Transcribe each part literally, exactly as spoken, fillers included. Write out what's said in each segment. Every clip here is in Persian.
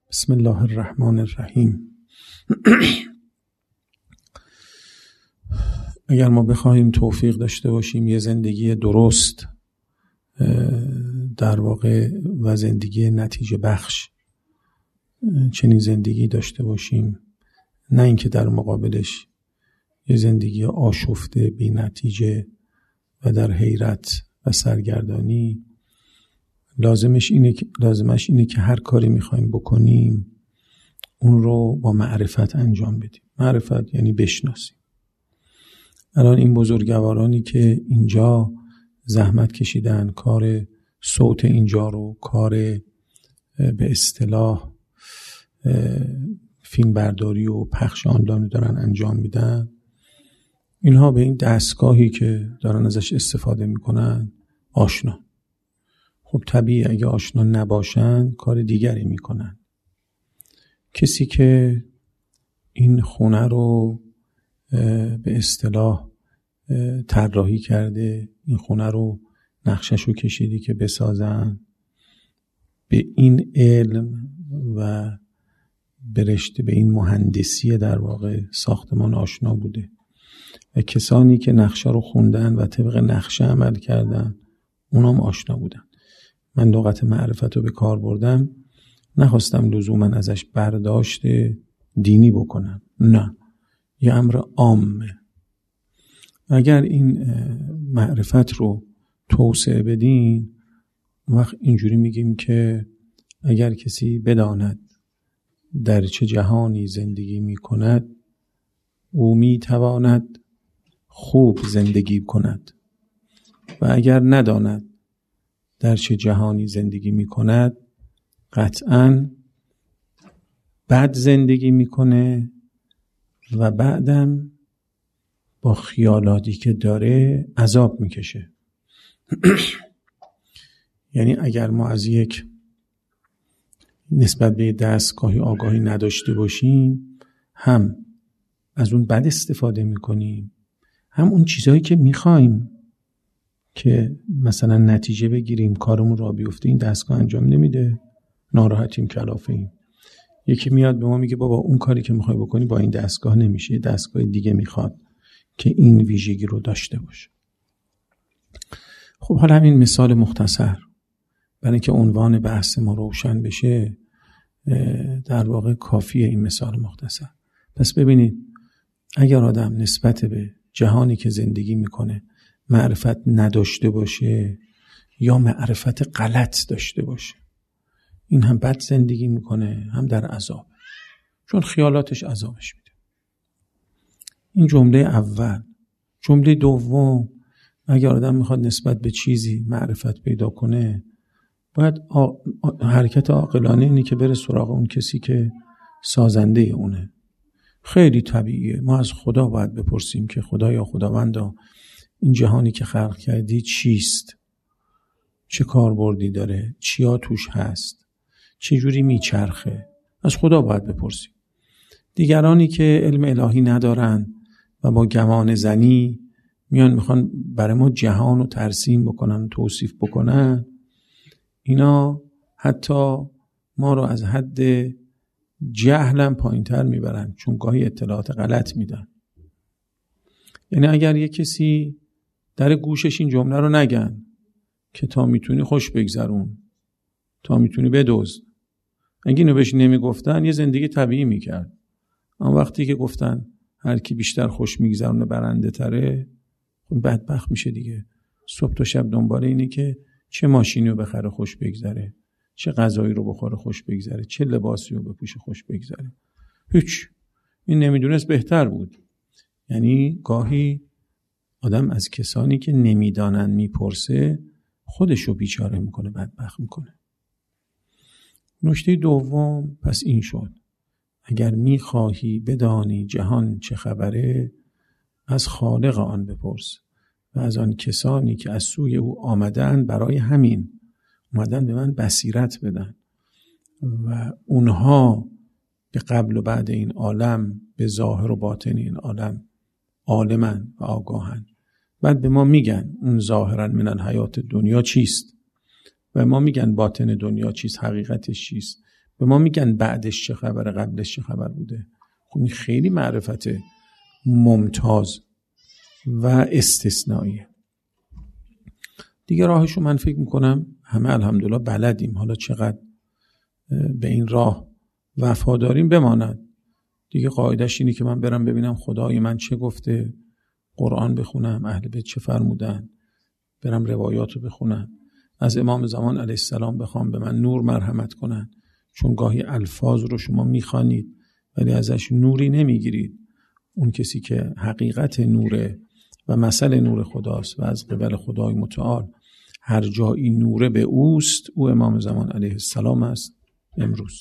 بسم الله الرحمن الرحیم. اگر ما بخواهیم توفیق داشته باشیم یه زندگی درست در واقع و زندگی نتیجه بخش، چنین زندگی داشته باشیم، نه اینکه در مقابلش یه زندگی آشفته بی نتیجه و در حیرت و سرگردانی، لازمش اینه که لازمش اینه که هر کاری میخوایم بکنیم اون رو با معرفت انجام بدیم. معرفت یعنی بشناسیم. الان این بزرگوارانی که اینجا زحمت کشیدن، کار صوت اینجا رو، کار به اصطلاح فیلم برداری و پخش آنلاین دارن انجام میدن، اینها به این دستگاهی که دارن ازش استفاده میکنن آشنا. خب طبیعی اگه آشنا نباشن کار دیگری میکنن. کسی که این خونه رو به اصطلاح طراحی کرده، این خونه رو نقشش رو کشیدی که بسازن، به این علم و برشته به این مهندسی در واقع ساختمان آشنا بوده و کسانی که نقشه رو خوندن و طبق نقشه عمل کردن اونام آشنا بودن. من لغت معرفت رو به کار بردم، نخواستم لزوما ازش برداشت دینی بکنم، نه، یه امر عامه. اگر این معرفت رو توسعه بدین، وقت اینجوری میگیم که اگر کسی بداند در چه جهانی زندگی میکند او میتواند خوب زندگی کند و اگر نداند در چه جهانی زندگی میکند قطعاً بد زندگی میکنه و بعدم با خیالاتی که داره عذاب میکشه. یعنی اگر ما از یک نسبت به دستگاهی آگاهی نداشته باشیم، هم از اون بد استفاده میکنیم، هم اون چیزهایی که میخوایم که مثلا نتیجه بگیریم کارمون را بیفته این دستگاه انجام نمیده، ناراحتیم، کلافه‌ایم. یکی میاد به ما میگه بابا اون کاری که میخوای بکنی با این دستگاه نمیشه، دستگاه دیگه میخواد که این ویژگی رو داشته باشه. خب حالا همین مثال مختصر برای اینکه عنوان بحث ما روشن بشه، در واقع کافیه این مثال مختصر. پس ببینید، اگر آدم نسبت به جهانی که زندگی میکنه معرفت نداشته باشه یا معرفت غلط داشته باشه، این هم بد زندگی میکنه هم در عذاب، چون خیالاتش عذابش میده. این جمله اول. جمله دوم، اگر آدم میخواد نسبت به چیزی معرفت پیدا کنه، باید آ... آ... حرکت عاقلانه اینه که بره سراغ اون کسی که سازنده اونه. خیلی طبیعیه. ما از خدا باید بپرسیم که خدا یا خداوندا این جهانی که خلق کردی چیست؟ چه کاربردی داره؟ چیا توش هست؟ چه جوری میچرخه؟ از خدا باید بپرسیم. دیگرانی که علم الهی ندارن و با گمان زنی میان میخوان برای ما جهان رو ترسیم بکنن، توصیف بکنن، اینا حتی ما رو از حد جهلم پایین تر میبرن، چون گاهی اطلاعات غلط میدن. یعنی اگر یک کسی در گوشش این جمله رو نگن که تا میتونی خوش بگذرون، تا میتونی بدزد، اگه اینو بهش نمیگفتن یه زندگی طبیعی میکرد. اما وقتی که گفتن هر کی بیشتر خوش میگذرونه برنده تره، خب بدبخت میشه دیگه. صبح تا شب دنبال اینه که چه ماشینی رو بخره خوش بگذره، چه غذایی رو بخوره خوش بگذره، چه لباسی رو بپوشه خوش بگذره. هیچ. این نمیدونست بهتر بود. یعنی گاهی آدم از کسانی که نمیدانن میپرسه، خودشو بیچاره میکنه، بدبخت میکنه. نکته دوم پس این شد: اگر میخواهی بدانی جهان چه خبره، از خالق آن بپرس و از آن کسانی که از سوی او آمدن برای همین اومدن به من بصیرت بدن و اونها به قبل و بعد این عالم، به ظاهر و باطن این عالم عالمن و آگاهن. بعد به ما میگن اون ظاهرا من الحیات دنیا چیست و ما میگن باطن دنیا چیست، حقیقتش چیست. به ما میگن بعدش چه خبره، قبلش چه خبر بوده. خب این خیلی معرفت ممتاز و استثنائیه. دیگه راهشو من فکر میکنم همه الحمدلله بلدیم. حالا چقدر به این راه وفاداریم بماند. دیگه قاعدش اینه که من برم ببینم خدای من چه گفته، قرآن بخونم، اهل بیت چه فرمودن، برم روایاتو بخونم، از امام زمان علیه السلام بخوام به من نور مرحمت کنن، چون گاهی الفاظ رو شما میخوانید ولی ازش نوری نمیگیرید. اون کسی که حقیقت نوره و مثل نور خداست و از قبل خدای متعال هر جایی نوره به اوست، او امام زمان علیه السلام است امروز.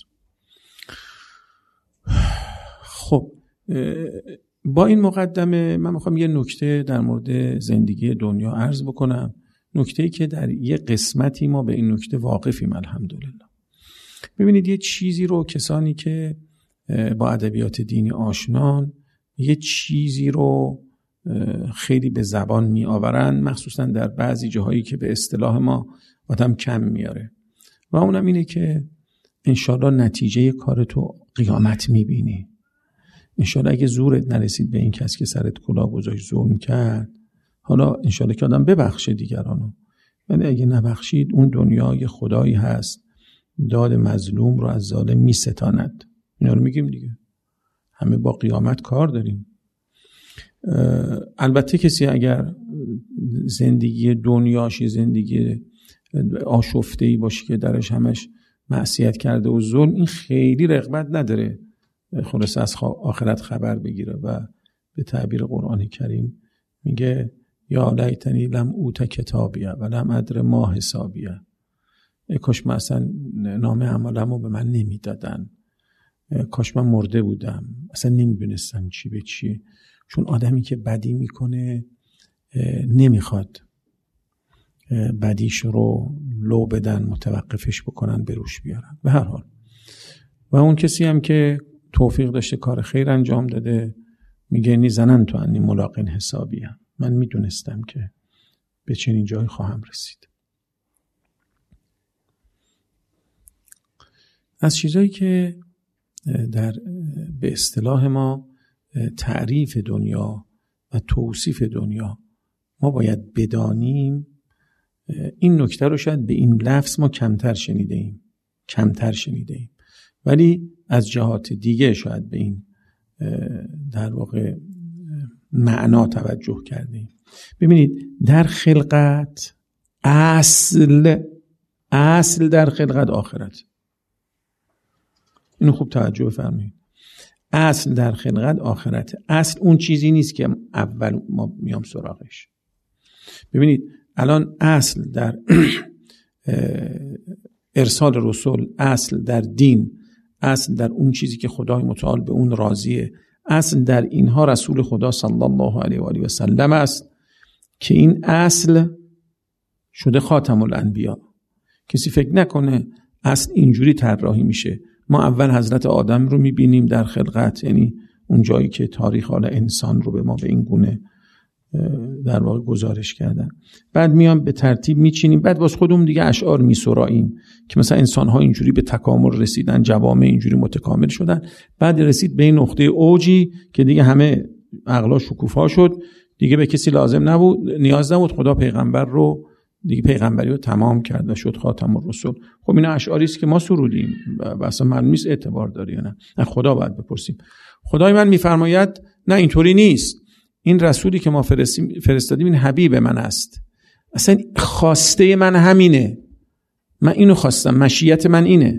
خب با این مقدمه من میخوام یه نکته در مورد زندگی دنیا عرض بکنم، نکته‌ای که در یه قسمتی ما به این نکته واقفیم الحمدلله. ببینید یه چیزی رو کسانی که با ادبیات دینی آشنان یه چیزی رو خیلی به زبان می آورن، مخصوصا در بعضی جاهایی که به اصطلاح ما آدم کم میاره، و اونم اینه که انشالله نتیجه کار تو قیامت میبینی. انشالله اگه زورت نرسید به این کس که سرت کلاه گذاشت ظلم کرد، حالا انشالله که آدم ببخشه دیگرانو، ولی اگه نبخشید اون دنیای خدایی هست داد مظلوم رو از ظالم میستاند. اینا رو میگیم دیگه، همه با قیامت کار داریم. البته کسی اگر زندگی دنیاشی زندگی آشفته‌ای باشه که درش همش معصیت کرده و ظلم، این خیلی رغبت نداره خلاص از آخرت خبر بگیره و به تعبیر قرآن کریم میگه یا لیتنی لم اوت کتابیه و لم ادر ما حسابیه. کاش من اصلا نامه عملمو به من نمیدادن، کاش من مرده بودم، اصلا نمیدونستم چی به چیه. چون آدمی که بدی میکنه نمیخواد بدیش رو لو بدن، متوقفش بکنن، بروش بیارن. به هر حال و اون کسی هم که توفیق داشته کار خیر انجام داده میگه نی زنن تو انی ملاقین حسابیم، من میدونستم که به چنین جایی خواهم رسید. از چیزایی که در به اصطلاح ما تعریف دنیا و توصیف دنیا ما باید بدانیم، این نکته رو شاید به این لفظ ما کمتر شنیده ایم کمتر شنیده ایم ولی از جهات دیگه شاید به این در واقع معنا توجه کرده ایم. ببینید در خلقت اصل اصل در خلقت آخرت. اینو خوب توجه فرمایید. اصل در خلقت آخرت. اصل اون چیزی نیست که اول ما میام سراغش. ببینید الان اصل در ارسال رسول، اصل در دین، اصل در اون چیزی که خدای متعال به اون راضیه، اصل در اینها رسول خدا صلی الله علیه و آله و سلم است که این اصل شده خاتم الانبیا. کسی فکر نکنه اصل اینجوری طراحی میشه. ما اول حضرت آدم رو میبینیم در خلقت، یعنی اون جایی که تاریخ حال انسان رو به ما به این گونه در واقع گزارش کردن. بعد میام به ترتیب میچینیم، بعد واسه خودمون دیگه اشعار میسراییم که مثلا انسان‌ها اینجوری به تکامل رسیدن، جوامع اینجوری متکامل شدن. بعد رسید به این نقطه اوجی که دیگه همه عقلا شکوفا شد، دیگه به کسی لازم نبود، نیاز نبود، خدا پیغمبر رو دیگه پیغمبری رو تمام کرد و شد خاتم الرسل. خب اینا اشعاری است که ما سرودیم و اصلا معلوم نیست اعتبار داره یا نه. از خدا باید بپرسیم. خدای من میفرماید نه اینطوری نیست، این رسولی که ما فرستادیم این حبیب من است، اصلا خواسته من همینه، من اینو خواستم، مشیت من اینه،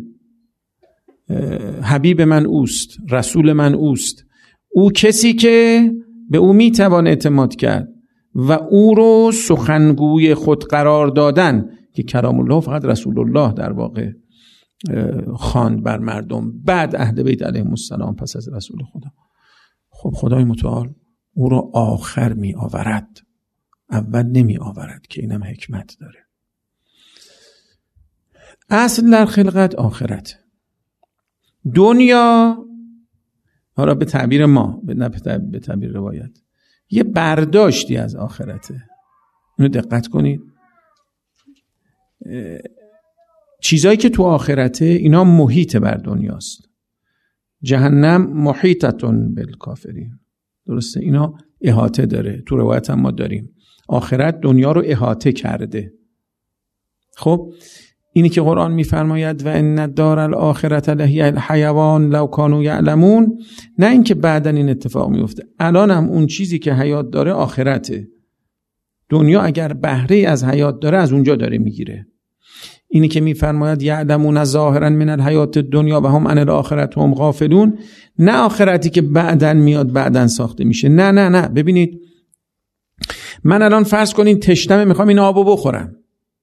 حبیب من اوست، رسول من اوست، او کسی که به او میتوان اعتماد کرد و او رو سخنگوی خود قرار دادن که کلام الله فقط رسول الله در واقع خواند بر مردم، بعد اهل بیت علیهم السلام پس از رسول خدا. خب خدای متعال او رو آخر می آورد، اول نمی آورد، که اینم حکمت داره. اصل در خلقت آخرت. دنیا حالا به تعبیر ما، نه به تعبیر روایت، یه برداشتی از آخرته. اینو دقت کنید. چیزایی که تو آخرته اینا محیط بر دنیاست. جهنم محیطتون بالکافرین. درسته؟ اینا احاطه داره. تو روایت هم ما داریم آخرت دنیا رو احاطه کرده. خب اینی که قرآن میفرماید و ان الدار الاخرة لهی الحیوان لو کانوا یعلمون، نه اینکه بعداً این اتفاق میفته، الان هم اون چیزی که حیات داره آخرته. دنیا اگر بهره از حیات داره از اونجا داره میگیره. اینی که میفرماید یعلمون ظاهرا من الحیات الدنیا و هم عن الاخرة هم غافلون، نه آخرتی که بعداً میاد بعداً ساخته میشه. نه نه نه ببینید، من الان فرض کنین تشنمه، میخوام این آبو بخورم.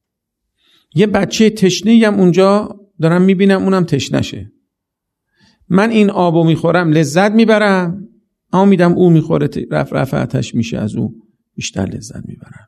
یه بچه تشنه‌ای هم اونجا دارم میبینم، اونم تشنشه. من این آبو میخورم لذت میبرم، اما میدم او میخوره رفع رفعتش میشه، از او بیشتر لذت میبرم.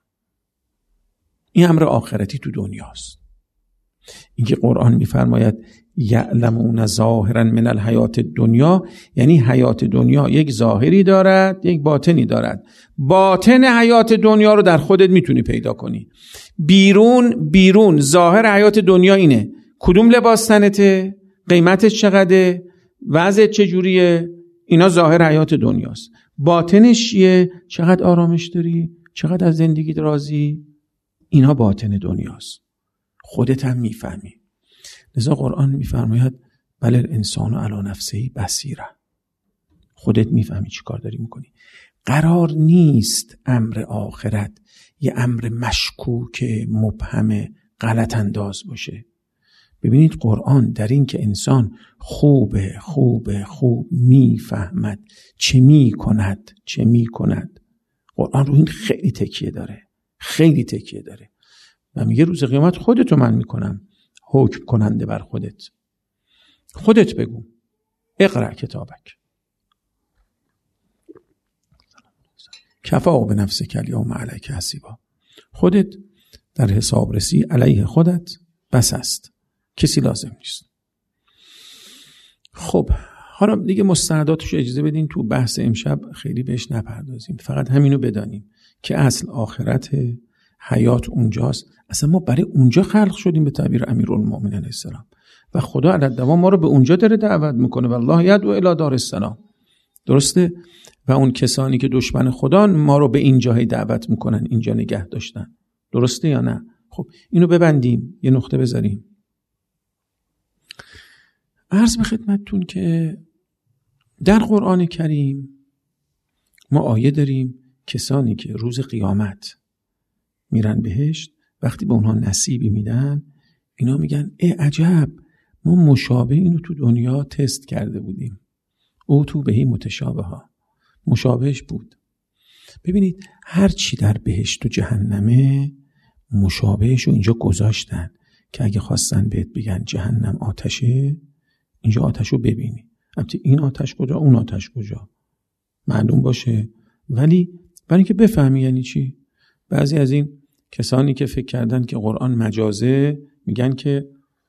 این امر آخرتی تو دنیاست. اینکه قرآن میفرماید یعلمون ظاهرا من الحیات الدنیا، یعنی حیات دنیا یک ظاهری دارد یک باطنی دارد. باطن حیات دنیا رو در خودت میتونی پیدا کنی. بیرون بیرون ظاهر حیات دنیا اینه، کدوم لباس تنته، قیمتش چقدره، وضعت چجوریه، اینا ظاهر حیات دنیاست. باطنش چیه؟ چقدر آرامش داری، چقدر از زندگیت راضی، اینا باطن دنیاست. خودت هم میفهمی. لذا قرآن میفرماید بل الانسان علی نفسه بصیره. خودت میفهمی چی کار داری میکنی. قرار نیست امر آخرت یه امر مشکوک مبهم غلط انداز باشه. ببینید قرآن در این که انسان خوبه خوبه خوب میفهمد چه میکند چه میکند، قرآن رو این خیلی تکیه داره، خیلی تکیه داره و میگه روز قیامت خودتو من میکنم حکم کننده بر خودت. خودت بگو اقرأ کتابک کفا به نفسک الیوم علیک حسیبا. خودت در حسابرسی علیه خودت بس است، کسی لازم نیست. خب حالا دیگه مستنداتش اجازه بدین تو بحث امشب خیلی بهش نپردازیم، فقط همینو بدانیم که اصل آخرت حیات اونجاست. اصلا ما برای اونجا خلق شدیم به تعبیر امیرالمومنین علیه السلام و خدا علی دوام ما رو به اونجا داره دعوت میکنه. والله یدعو الی دار السلام. درسته؟ و اون کسانی که دشمن خدا ما رو به این جای دعوت میکنن اینجا نگه داشتن. درسته یا نه؟ خب اینو ببندیم، یه نقطه بذاریم. عرض به خدمتتون که در قرآن کریم ما آیه داریم کسانی که روز قیامت میرن بهشت، وقتی به اونها نصیبی میدن اینا میگن ای عجب، ما مشابه اینو تو دنیا تست کرده بودیم. او تو بهی متشابه ها، مشابهش بود. ببینید هر چی در بهشت و جهنمه مشابهش رو اینجا گذاشتن که اگه خواستن بهت بگن جهنم آتشه، اینجا آتش رو ببینی. البته این آتش کجا اون آتش کجا معلوم باشه، ولی برای اینکه بفهمی یعنی چی. بعضی از این کسانی که فکر کردن که قرآن مجازه میگن که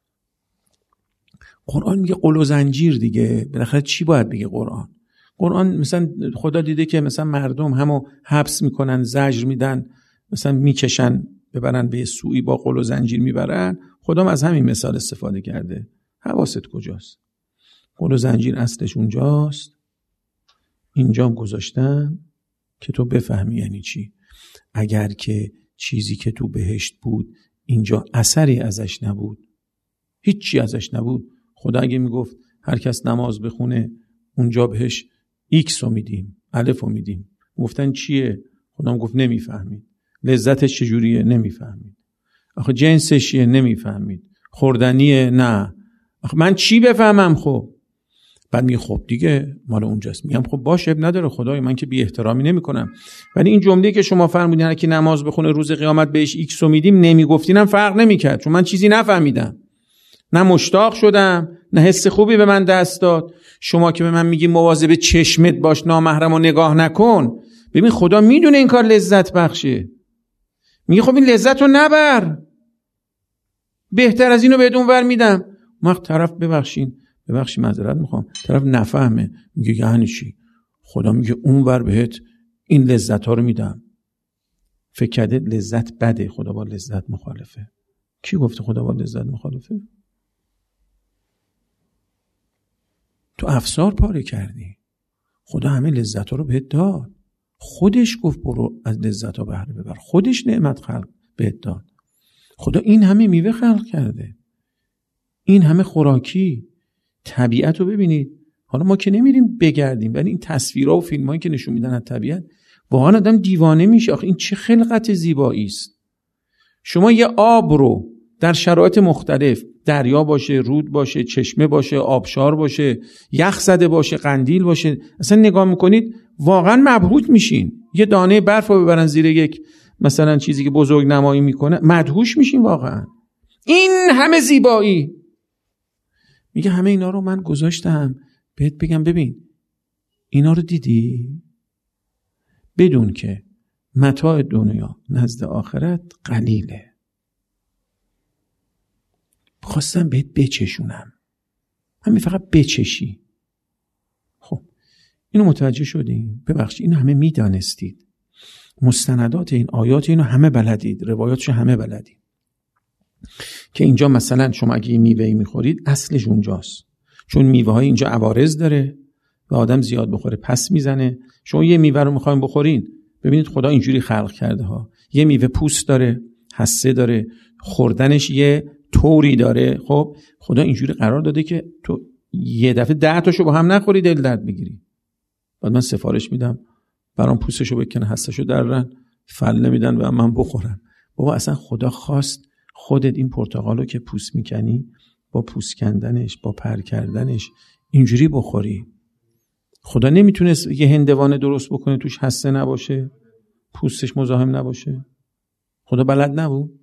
قرآن میگه قل و زنجیر دیگه، بالاخره چی باید بگه قرآن؟ قرآن مثلا خدا دیده که مثلا مردم همو حبس میکنن، زجر میدن، مثلا میکشن ببرن به سوئی با قل و زنجیر میبرن. خدا از همین مثال استفاده کرده. حواست کجاست؟ قل و زنجیر اصلش اونجاست، اینجام گذاشتن که تو بفهمی یعنی چی. اگر که چیزی که تو بهشت بود اینجا اثری ازش نبود، هیچی ازش نبود، خدا اگه میگفت هر کس نماز بخونه اونجا بهش ایکس رو میدیم، الف رو میدیم، گفتن چیه؟ خدا هم گفت نمیفهمید. لذتش چجوریه؟ نمیفهمید. آخه جنسش چیه؟ نمیفهمید. خوردنیه؟ نه. آخه من چی بفهمم؟ خب بعد میگه خب دیگه مال اونجاست. میگم خب باشه اب نداره خدای من که بی احترامی نمی کنم، ولی این جمله که شما فرمودین که نماز بخونه روز قیامت بهش ایکس رو میدیم نمیگفتینم فرق نمیکرد، چون من چیزی نفهمیدم، نه مشتاق شدم نه حس خوبی به من دست داد. شما که به من میگی مواظب چشمت باش، نامحرم رو نگاه نکن، ببین خدا میدونه این کار لذت بخشه، میگه خب این لذت رو نبر، بهتر از اینو بدون ور میدم. وقت طرف ببخشین ببخشی معذرت میخوام، طرف نفهمه، میگه یعنی چی؟ خدا میگه اون ور بهت این لذت ها رو میدم. فکر کرده لذت بده، خدا با لذت مخالفه. کی گفته خدا با لذت مخالفه؟ تو افسار پاره کردی. خدا همه لذت ها رو بهت داد. خودش گفت برو از لذت ها بهره ببر. خودش نعمت خلق بهت داد. خدا این همه میوه خلق کرده، این همه خوراکی. طبیعت رو ببینید. حالا ما که نمیریم بگردیم، ولی این تصویرها و فیلمایی که نشون میدن از طبیعت واقعا آدم دیوانه میشه. آخه این چه خلقت زیبایی است. شما یه آب رو در شرایط مختلف، دریا باشه، رود باشه، چشمه باشه، آبشار باشه، یخ زده باشه، قندیل باشه، اصلا نگاه میکنید واقعا مبهوت میشین. یه دانه برف رو ببرن زیر یک مثلا چیزی که بزرگ نمایی میکنه، مدهوش میشین واقعا. این همه زیبایی. میگه همه اینا رو من گذاشتم بهت بگم ببین اینا رو دیدی؟ بدون که متاع دنیا نزد آخرت قلیله. خواستم بهت بچشونم، همین فقط بچشی. خب اینو متوجه شدین؟ ببخشید اینو همه میدانستید. مستندات این آیات اینو همه بلدید، روایاتشو همه بلدید که اینجا مثلا شما اگه یه میوه‌ای میخورید اصلش اونجاست، چون میوه های اینجا عوارض داره و آدم زیاد بخوره پس میزنه. شما یه میوه رو میخواین بخورین، ببینید خدا اینجوری خلق کرده ها. یه میوه پوست داره، حسه داره، خوردنش یه طوری داره. خب خدا اینجوری قرار داده که تو یه دفعه ده تاشو با هم نخوری دل درد بگیری. بعد من سفارش میدم برام پوستشو بکنه، حسشو درن، فله میدن و من بخورم. بابا اصلا خدا خواست خودت این پرتقالو که پوست میکنی با پوست کندنش، با پر کردنش اینجوری بخوری. خدا نمیتونست یه هندوانه درست بکنه توش حسه نباشه، پوستش مزاحم نباشه؟ خدا بلد نبود؟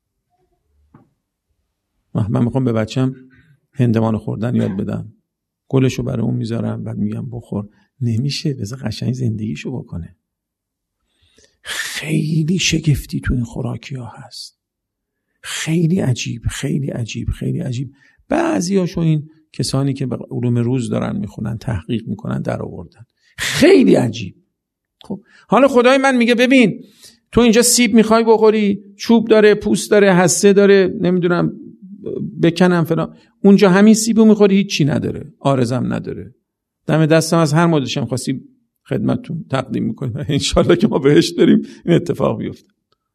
من میخوام به بچم هندوانه خوردن یاد بدم، گلشو برای اون میذارم، بعد میگم بخور. نمیشه، بذار قشنگ زندگیشو بکنه. خیلی شگفتی تو این خوراکی ها هست، خیلی عجیب خیلی عجیب خیلی عجیب. بعضی هاشو این کسانی که به علوم روز دارن میخونن تحقیق میکنن در آوردن، خیلی عجیب. خب حالا خدای من میگه ببین تو اینجا سیب میخوای بخوری، چوب داره، پوست داره، حسه داره، نمیدونم بکنم فلان، اونجا همین سیبو میخوری هیچی نداره، عارضم نداره. دم دستم از هر مدلش هم خواستی خدمتتون تقدیم میکنیم، انشالله که ما بهش داریم این اتفاق بیفته.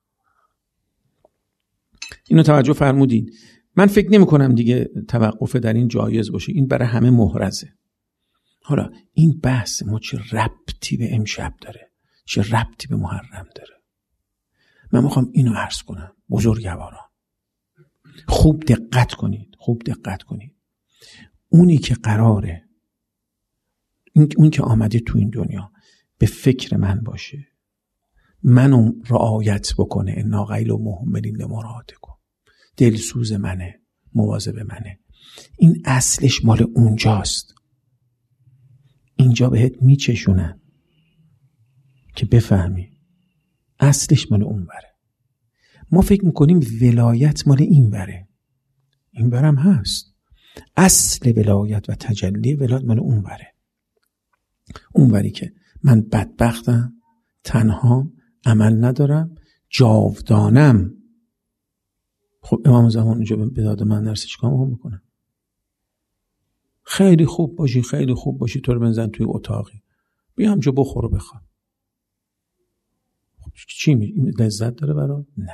اینو توجه فرمودین. من فکر نمی کنم دیگه توقف در این جایز باشه، این برای همه محرزه. حالا این بحث ما چه ربطی به امشب داره، چه ربطی به محرم داره؟ من میخوام اینو عرض کنم بزرگواران، خوب دقت کنید، خوب دقت کنید. اونی که قراره اون که آمده تو این دنیا به فکر من باشه، منو رعایت بکنه، انا غیل و محملین لمرادکم، دلسوز منه، مواظب منه، این اصلش مال اونجاست. اینجا بهت میچشونن که بفهمی اصلش مال اون وره. ما فکر میکنیم ولایت مال این وره، این ورم هست. اصل ولایت و تجلی ولایت مال اون وره، اون وری که من بدبختم، تنها، عمل ندارم، جاودانم. خب امام زمان اونجا به داد من درس چیکار هم میکنم؟ خیلی خوب باشی، خیلی خوب باشی، تو رو بنزن توی اتاقی، بیا همجا بخور و بخواب. خب چی می لذت داره برات؟ نه.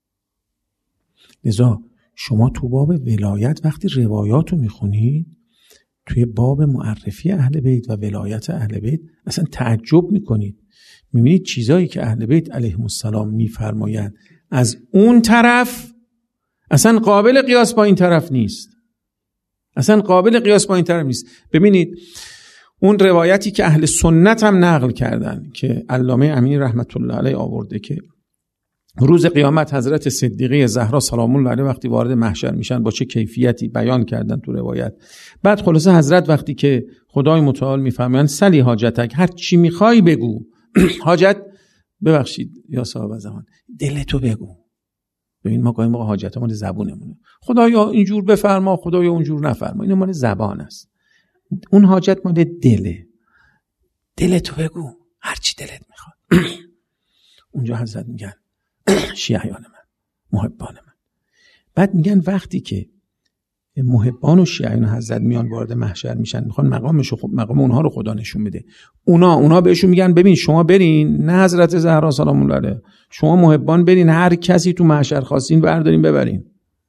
لذا شما تو باب ولایت وقتی روایاتو میخونید، توی باب معرفی اهل بیت و ولایت اهل بیت اصلا تعجب میکنید. میبینید چیزایی که اهل بیت علیهم السلام میفرمایند از اون طرف اصلا قابل قیاس با این طرف نیست، اصلا قابل قیاس با این طرف نیست. ببینید اون روایتی که اهل سنت هم نقل کردن که علامه امینی رحمت الله علیه آورده که روز قیامت حضرت صدیقه زهرا سلام الله علیها وقتی وارد محشر میشن با چه کیفیتی بیان کردن تو روایت. بعد خلاصه حضرت وقتی که خدای متعال میفرمایند سلی حاجتک، هر چی میخوای بگو. حاجت ببخشید یا صاحب زمان، دلتو بگو. ببین ما گاهی موقع حاجت مال زبونمونه، خدایا اینجور بفرما، خدایا اونجور نفرما، این مال زبان است. اون حاجت مال دله، دلتو بگو هر چی دلت میخواد. اونجا حضرت میگن شیعیان من، محبان من، بعد میگن وقتی که محبان و شیعیان حضرت میان وارد محشر میشن، میخوان مقامشو خب مقام اونها رو خدا نشون بده، اونا اونا بهشون میگن ببین شما برین، نه حضرت زهرا سلام الله علیها، شما محبان برین، هر کسی تو محشر خواستین بردارین ببرین.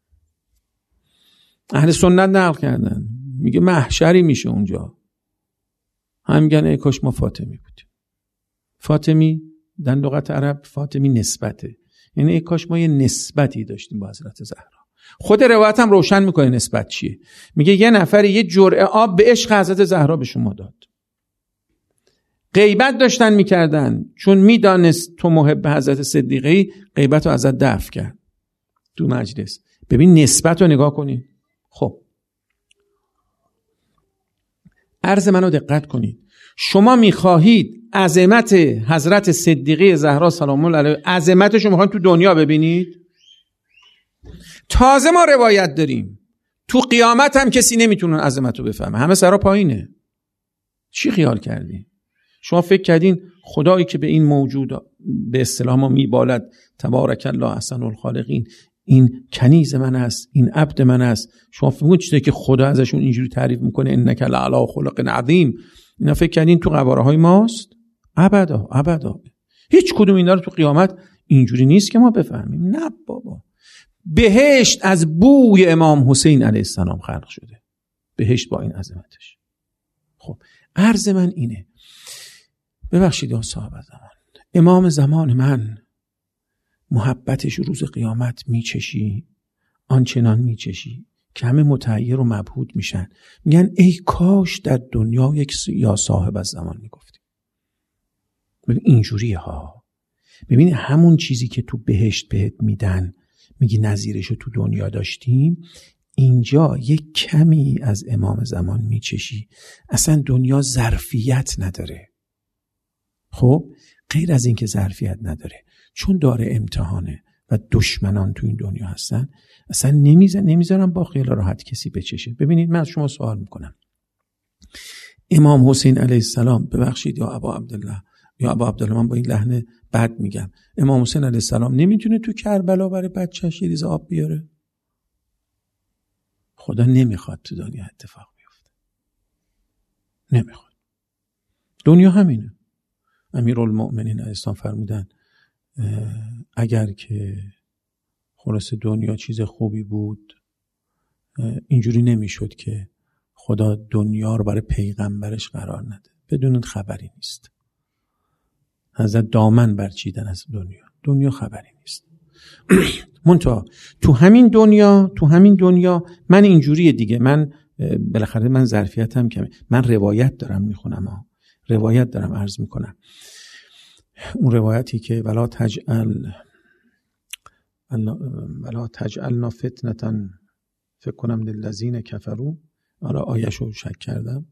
اهل سنت نقل کردن، میگه محشری میشه اونجا، هم میگن ای کاش ما فاطمی بودیم. فاطمی در لغت عرب فاطمی نسبته، یعنی ای کاش ما یه نسبتی داشتیم با حضرت زهرا. خود روایت هم روشن میکنه نسبت چیه. میگه یه نفر یه جرعه آب به عشق حضرت زهرا به شما داد، غیبت داشتن میکردن، چون میدانست تو محب حضرت صدیقه، غیبت رو ازت دفع کرد تو مجلس. ببین نسبت رو نگاه کنید. خب عرض منو دقت کنید، شما میخواهید عظمت حضرت صدیقه زهرا سلام الله علیها، عظمتش رو میخواید تو دنیا ببینید؟ تازه ما روایت داریم تو قیامت هم کسی نمیتونه عظمت رو بفهمه، همه سرا پایینه. چی خیال کردین؟ شما فکر کردین خدایی که به این موجود به اصطلاح ما میبالد تبارک الله احسن الخالقین، این کنیز من است، این عبد من است، شما فکر کنید چیزی که خدا ازشون اینجوری تعریف میکنه انک لعلی خلق عظیم، اینا فکر کردین تو قواره های ماست؟ ابدا ابدا. هیچ کدوم اینا رو تو قیامت اینجوری نیست که ما بفهمیم. نه بابا، بهشت از بوی امام حسین علیه السلام خلق شده، بهشت با این عظمتش. خب عرض من اینه، ببخشید یا صاحب زمان، امام زمان من محبتش روز قیامت میچشی، آنچنان میچشی که همه متحیر و مبهوت میشن، میگن ای کاش در دنیا یک یا صاحب از زمان میگفتیم. ببین اینجوریه ها، ببین همون چیزی که تو بهشت بهت میدن میگی نظیرشو تو دنیا داشتیم، اینجا یک کمی از امام زمان میچشی، اصلا دنیا ظرفیت نداره. خب غیر از این که ظرفیت نداره، چون داره امتحانه و دشمنان تو این دنیا هستن، اصلا نمیزن نمیذارم با خیال راحت کسی بچشه. ببینید من از شما سوال میکنم، امام حسین علیه السلام، ببخشید یا ابا عبدالله یا ابا عبدالله، من با این لحن بد میگم، امام حسین علیه السلام نمیتونه تو کربلا برای بچه‌ش یه ریز آب بیاره؟ خدا نمیخواد تو دنیا اتفاق بیفته، نمیخواد. دنیا همینه. امیرالمؤمنین علیه السلام فرمودن اگر که خلاص دنیا چیز خوبی بود، اینجوری نمیشد که خدا دنیا رو برای پیغمبرش قرار نده، بدون خبری نیست. حضرت دامن برچیدن از دنیا، دنیا خبری نیست. منتها تو همین دنیا تو همین دنیا من اینجوریه دیگه، من بالاخره من ظرفیتم کمه، من روایت دارم میخونم ها. روایت دارم عرض میکنم، اون روایتی که ولا تجعل ولا تجعلنا فتنة فکر کنم للذین کفروا، حالا آیه‌شو شک کردم،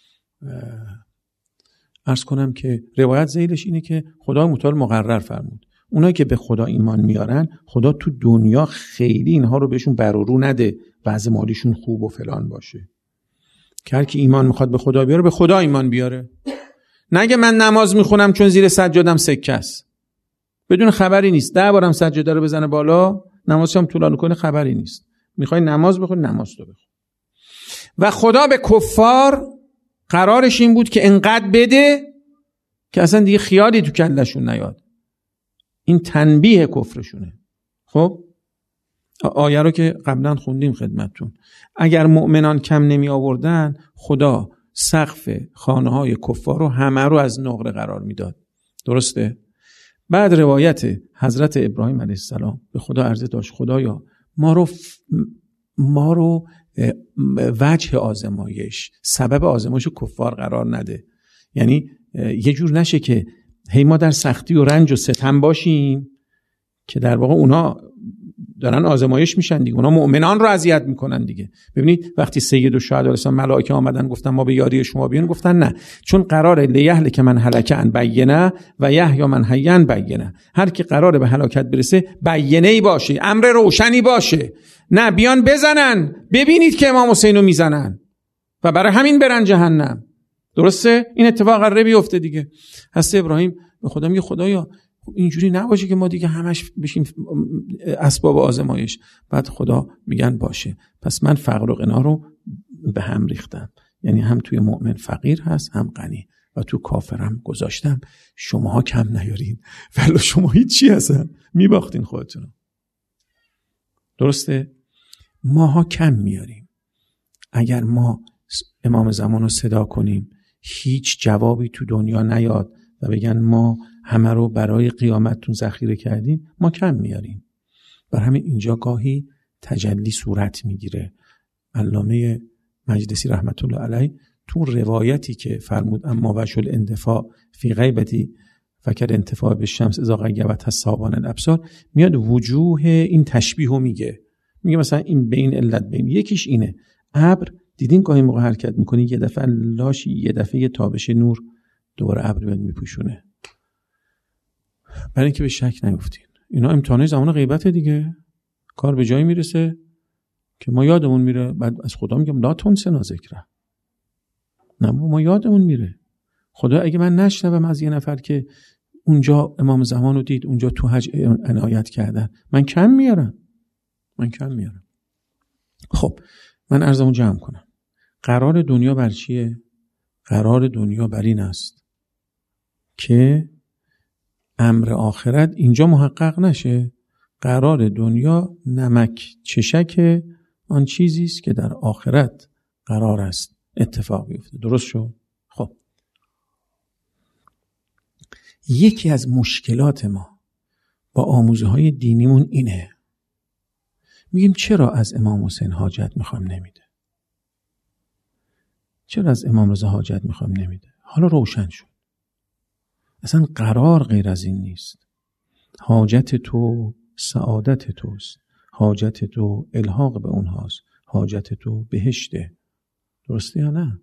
عرض کنم که روایت ذیلش اینه که خدا متعال مقرر فرمود اونایی که به خدا ایمان میارن، خدا تو دنیا خیلی اینها رو بهشون بر و رو نده، وضع مالیشون خوب و فلان باشه، که هر کی ایمان میخواد به خدا بیاره به خدا ایمان بیاره. نگه من نماز میخونم چون زیر سجادم سکه است، بدون خبری نیست، ده بارم سجاده رو بزنه بالا، نمازش هم طولانی کنه، خبری نیست. میخوای نماز بخون، نماز تو بخون. و خدا به کفار قرارش این بود که انقدر بده که اصلا دیگه خیالی تو کلشون نیاد. این تنبیه کفرشونه. خب آیه رو که قبلا خوندیم خدمتتون، اگر مؤمنان کم نمی آوردن، خدا سقف خانه های کفار رو همه رو از نقره قرار میداد. درسته؟ بعد روایت حضرت ابراهیم علیه السلام به خدا عرضه داشت خدایا ما رو ف... ما رو وجه آزمایش، سبب آزمایش کفار قرار نده. یعنی یه جور نشه که هی ما در سختی و رنج و ستم باشیم که در واقع اونا دارن آزمایش میشن دیگه، اونا مؤمنان رو اذیت میکنن دیگه. ببینید وقتی سید الشهدا علیه السلام ملائکه آمدن گفتن ما به یاری شما بیان، گفتن نه، چون قراره لیهلک من هلک ان بینه و یحیی من حی ان بینه، هر کی قراره به هلاکت برسه بینه‌ای باشه، امر روشنی باشه، نه بیان بزنن ببینید که امام حسین رو میزنن و برای همین برن جهنم. درسته؟ این اتفاق قراره بیفته دیگه. حضرت ابراهیم به خدا میگه خدایا خب اینجوری نباشه که ما دیگه همش بشیم اسباب آزمایش. بعد خدا میگن باشه، پس من فقر و غنا رو به هم ریختم، یعنی هم توی مؤمن فقیر هست هم غنی، و تو کافرم گذاشتم. شماها کم نیارین، ولی شما هیچی هستن، میباختین خودتون. درسته؟ ماها کم میاریم. اگر ما امام زمان رو صدا کنیم، هیچ جوابی تو دنیا نیاد و بگن ما همه رو برای قیامتتون ذخیره کردیم، ما کم میاریم. بر همین اینجا گاهی تجلی صورت میگیره. علامه مجلسی رحمت الله علیه تو روایتی که فرمود اما وشل اندفاع فی غیبتی فکر انتفاع به شمس اذا غیبت الصابان الابصار، میاد وجوه این تشبیه رو میگه. میگه مثلا این بین علت بین، یکیش اینه، ابر دیدین گاهی موقع حرکت میکنی یه دفعه لاش یه دفعه یه تابش نور دور ابر بهت میپوشونه، برای اینکه به شک نیفتین. اینا امتحانای زمان غیبت دیگه. کار به جایی میرسه که ما یادمون میره، بعد از خدا میگم لا تنسنا ذکره، نه ما یادمون میره. خدا اگه من نشنوم از یه نفر که اونجا امام زمان رو دید، اونجا تو حج عنایت کردن، من کم میارم من کم میارم. خب من عرضمو جمع کنم. قرار دنیا بر چیه؟ قرار دنیا بر این است که امر آخرت اینجا محقق نشه. قرار دنیا نمک چشک آن چیزی است که در آخرت قرار است اتفاق بیفته. درست شد؟ خب یکی از مشکلات ما با آموزه های دینیمون اینه، میگیم چرا از امام حسین حاجت میخوام نمیده، چرا از امام رضا حاجت میخوام نمیده. حالا روشن شد اصلا قرار غیر از این نیست. حاجت تو سعادت توست، حاجت تو الحاق به اونهاست، حاجت تو بهشته. درسته یا نه؟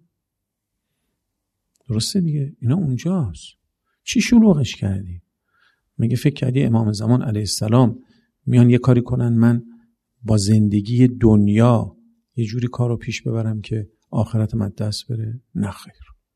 درسته دیگه، اینا اونجاست. چی شلوغش کردی؟ مگه فکر کردی امام زمان علیه السلام میان یه کاری کنن من با زندگی دنیا یه جوری کارو پیش ببرم که آخرتم از دست بره؟ نه خیر.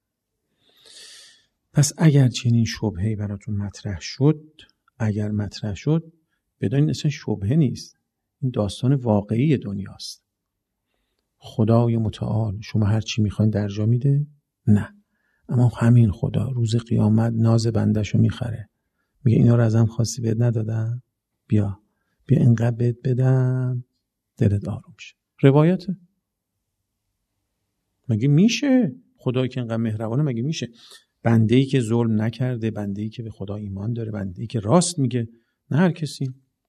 پس اگر چنین شبهه‌ای براتون مطرح شد، اگر مطرح شد بدانید اصلا شبهه نیست، این داستان واقعی دنیاست. خدای متعال شما هر چی میخواین درجا میده؟ نه، اما همین خدا روز قیامت ناز بندشو میخره، میگه اینا رو ازم خواستی بهت ندادم، بیا بیا اینقدر بهت بدم دلت آروم شه. روایته. مگه میشه خدایی که اینقدر مهربانه، مگه میشه بنده‌ای که ظلم نکرده، بنده‌ای که به خدا ایمان داره، بنده‌ای که راست میگه، نه هر کسی.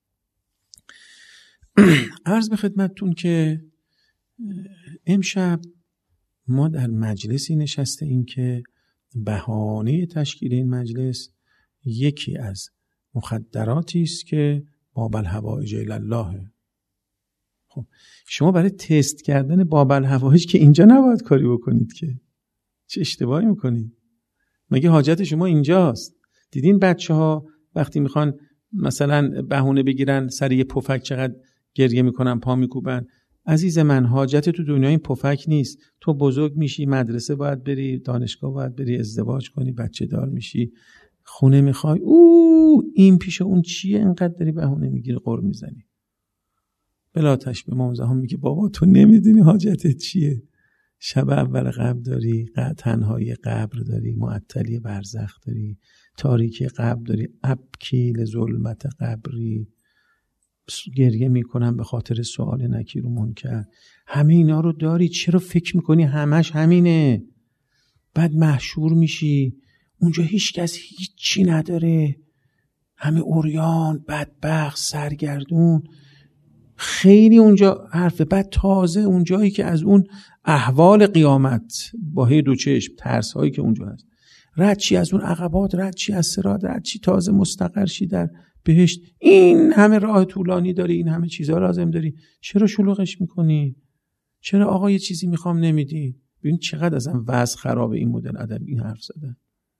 عرض به خدمتتون که امشب ما در مجلسی نشسته ایم که بهانه تشکیل این مجلس یکی از مخدراتی است که باب الحوائج الی الله. خب شما برای تست کردن باب الحوائج که اینجا نباید کاری بکنید، که چه اشتباهی میکنید؟ مگه حاجت شما اینجاست؟ دیدین بچه ها وقتی میخوان مثلا بهونه بگیرن سر یه پفک چقدر گریه میکنن، پا میکوبن؟ عزیز من، حاجت تو دنیا این پفک نیست. تو بزرگ میشی، مدرسه باید بری، دانشگاه باید بری، ازدواج کنی، بچه دار میشی، خونه میخوای، او این پیش اون چیه اینقدر داری بهونه میگیری قر میزنی؟ بلا تشبیه امام زمان میگه بابا تو نمیدونی حاجتت چیه. شب اول قبر داری، تنهایی قبر داری، معطلی برزخ داری، تاریکی قبر داری، ابکی لظلمت قبری، گریه میکنم به خاطر سوال نکیر و منکر. همه اینا رو داری، چرا فکر میکنی همش همینه؟ بعد محشور میشی اونجا هیچ کس هیچی نداره، همه عریان، بدبخت، سرگردون، خیلی اونجا حرفه. بعد تازه اونجایی که از اون احوال قیامت با هی دو چشم ترس هایی که اونجا هست رد چی، از اون عقبات رد چی، از صراط رد چی، تازه مستقر شی در بهشت. این همه راه طولانی داری، این همه چیزها لازم داری، چرا شلوغش میکنی؟ چرا آقا یه چیزی میخوام نمیدی؟ ببین چقدر ازم وضع خرابه این مدل ادب این حرف زدن.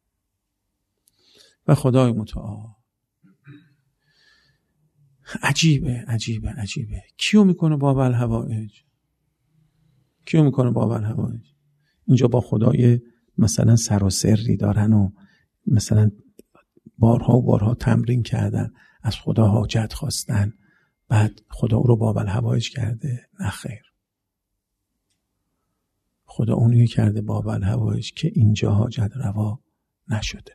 و خدای متعال عجیبه عجیبه عجیبه. کیو میکنه باب الحوائج؟ کیو میکنه باب الحوائج؟ اینجا با خدای مثلا سر و سری دارن و مثلا بارها و بارها تمرین کردن، از خدا حاجت خواستن، بعد خدا او رو باب الحوائج کرده؟ نه خیر. خدا اونیه کرده باب الحوائج که اینجا حاجت روا نشده.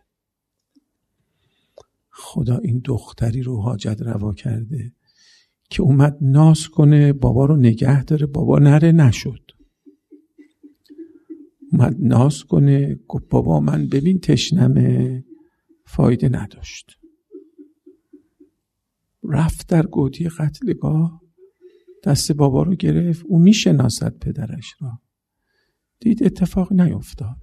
خدا این دختری رو حاجت روا کرده که اومد ناز کنه، بابا رو نگه داره، بابا نره، نشد. اومد ناز کنه، گفت بابا من ببین تشنمه، فایده نداشت. رفت در گودی قتلگاه، دست بابا رو گرفت. او میشناسد پدرش را، دید اتفاق نیفتاد.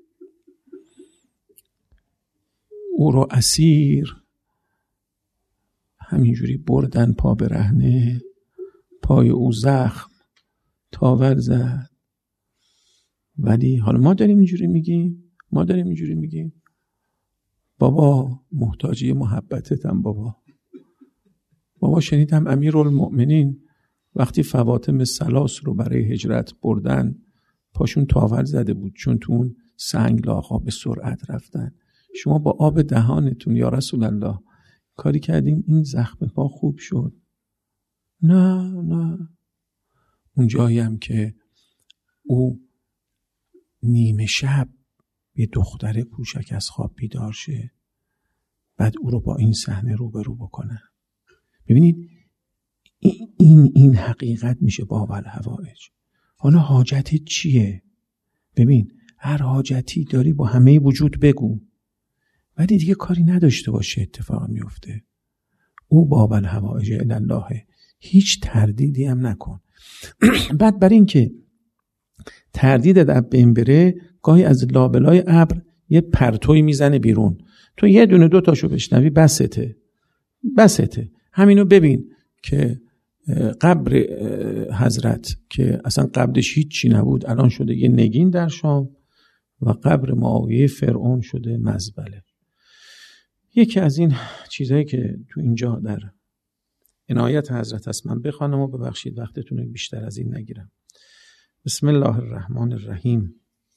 او رو اسیر همینجوری بردن پا برهنه، پای او زخم، تاول زد. ولی حالا ما داریم اینجوری میگیم، ما داریم اینجوری میگیم بابا محتاجی محبتتم بابا. بابا شنیدم امیرالمؤمنین وقتی فواطم ثلاث رو برای هجرت بردن پاشون تاول زده بود، چون تو اون سنگ لاغا به سرعت رفتن. شما با آب دهانتون یا رسول الله کاری کردین این زخم پا خوب شد؟ نه نه. اون جایی هم که او نیمه شب یه دختر کوچک از خواب بیدار شه، بعد او رو با این صحنه روبرو بکنه. ببینید این این, این حقیقت میشه باب الحوائج. حالا حاجت چیه؟ ببین هر حاجتی داری با همه وجود بگو، ولی دیگه کاری نداشته باشه اتفاق میفته. او باب الحوائج الی الله، هیچ تردیدی هم نکن. بعد برای این که تردید در بین بره، گاهی از لابلای ابر یه پرتوی میزنه بیرون، تو یه دونه دو تاشو بشنوی بسته بسته. همینو ببین که قبر حضرت که اصلا قبلش هیچ چی نبود الان شده یه نگین در شام، و قبر معاویه فرعون شده مزبله. یکی از این چیزایی که تو اینجا در عنایت حضرت هست من بخوانم و ببخشید وقتتون رو بیشتر از این نگیرم. بسم الله الرحمن الرحیم.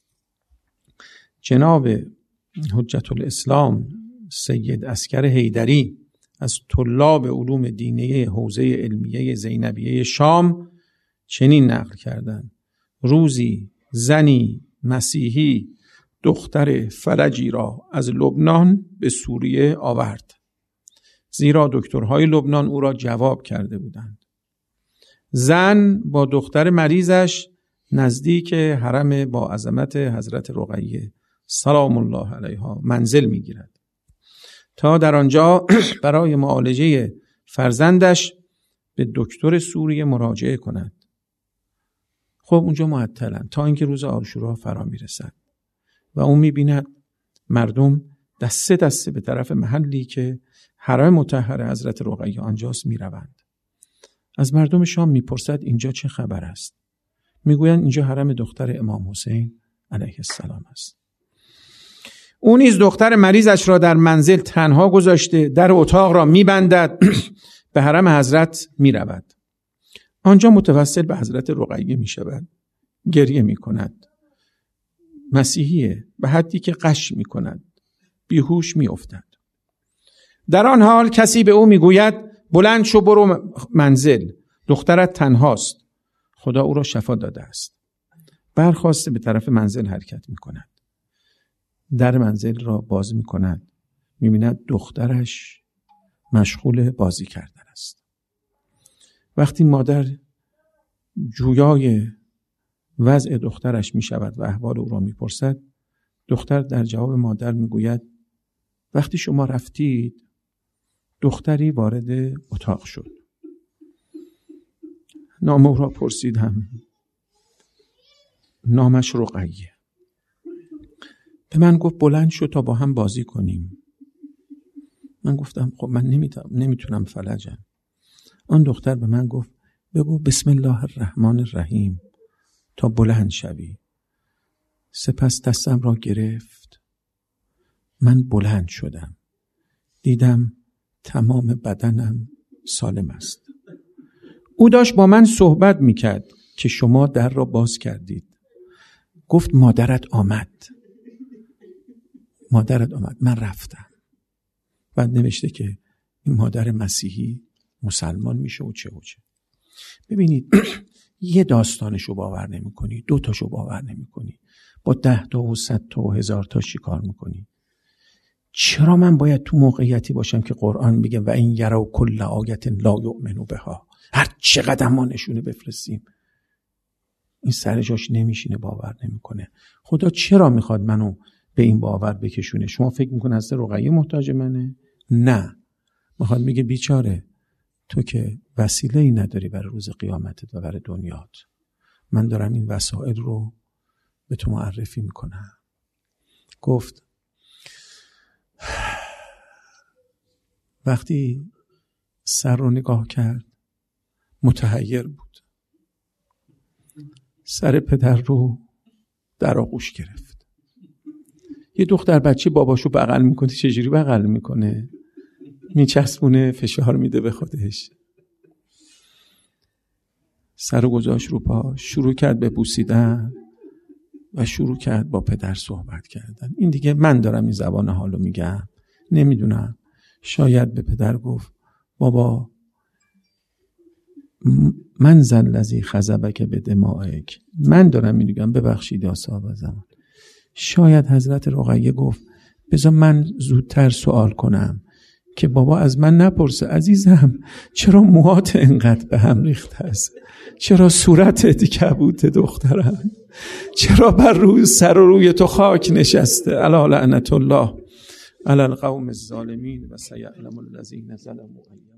جناب حجت الاسلام سید عسکر حیدری از طلاب علوم دینیه حوزه علمیه زینبیه شام چنین نقل کردند: روزی زنی مسیحی دختر فرجی را از لبنان به سوریه آورد، زیرا دکترهای لبنان او را جواب کرده بودند. زن با دختر مریضش نزدیک حرم با عظمت حضرت رقیه سلام الله علیها منزل می‌گیرد تا در آنجا برای معالجه فرزندش به دکتر سوریه مراجعه کند. خب اونجا معطلن تا اینکه روز عاشورا فرا میرسد و اون میبیند مردم دسته دسته به طرف محلی که حرم مطهر حضرت رقیه آنجاست میروند. از مردم شام میپرسد اینجا چه خبر است؟ میگویند اینجا حرم دختر امام حسین علیه السلام است. او نیز دختر مریضش را در منزل تنها گذاشته در اتاق را میبندد، به حرم حضرت میرود. آنجا متوسل به حضرت رقیه میشود، گریه میکند. مسیحیه به حدی که غش میکند، بیهوش میافتد. در آن حال کسی به او میگوید بلند شو برو منزل، دخترت تنهاست، خدا او را شفا داده است. برخاسته به طرف منزل حرکت میکند. در منزل را باز میکند، میبیند دخترش مشغول بازی کردن است. وقتی مادر جویای وضع دخترش میشود و احوال او را میپرسد، دختر در جواب مادر میگوید وقتی شما رفتید دختری وارد اتاق شد، نام او را پرسیدم، نامش رقیه. به من گفت بلند شو تا با هم بازی کنیم. من گفتم خب من نمیتونم نمیتونم فلجم. آن دختر به من گفت بگو بسم الله الرحمن الرحیم تا بلند شوی. سپس دستم را گرفت، من بلند شدم، دیدم تمام بدنم سالم است. او داشت با من صحبت میکرد که شما در را باز کردید. گفت مادرت آمد، مادرت آمد. من رفتم بعد نوشته که این مادر مسیحی مسلمان میشه و چه و چه. ببینید یه داستانشو باور نمی کنی، دو تاشو باور نمی کنی، با ده تا و صد تا و هزار تا چی کار میکنی؟ چرا من باید تو موقعیتی باشم که قرآن میگه و این یروا کل آیت لا یؤمنوا بها، هر چقدر ما نشونه بفرستیم این سر جاش نمیشینه، باور نمیکنه. خدا چرا میخواد منو به این باور بکشونه؟ شما فکر میکنه حضرت رقیه محتاج منه؟ نه، میخواد میگه بیچاره تو که وسیله ای نداری برای روز قیامتت و برای دنیات، من دارم این وسایل رو به تو معرفی میکنم. گفت وقتی سر رو نگاه کرد متحیر بود، سر پدر رو در آغوش گرفت. یه دختر بچه باباشو بغل میکنه، چجوری بغل میکنه؟ میچسبونه، فشار میده به خودش. سر رو گذاشت رو پا، شروع کرد به بوسیدن و شروع کرد با پدر صحبت کردن. این دیگه من دارم این زبان حالو میگم، نمیدونم، شاید به پدر گفت بابا من ذل الذی خضبک بدمائک، من دارم میگم ببخشید یا صاحب زمان. شاید حضرت رقیه گفت بذار من زودتر سوال کنم که بابا از من نپرسه عزیزم چرا موهات انقدر به هم ریخته است، چرا صورتت کبوت دخترم، چرا بر روی سر و روی تو خاک نشسته، الا لعنت الله علی القوم الظالمین و سیعلم الذین ظلموا.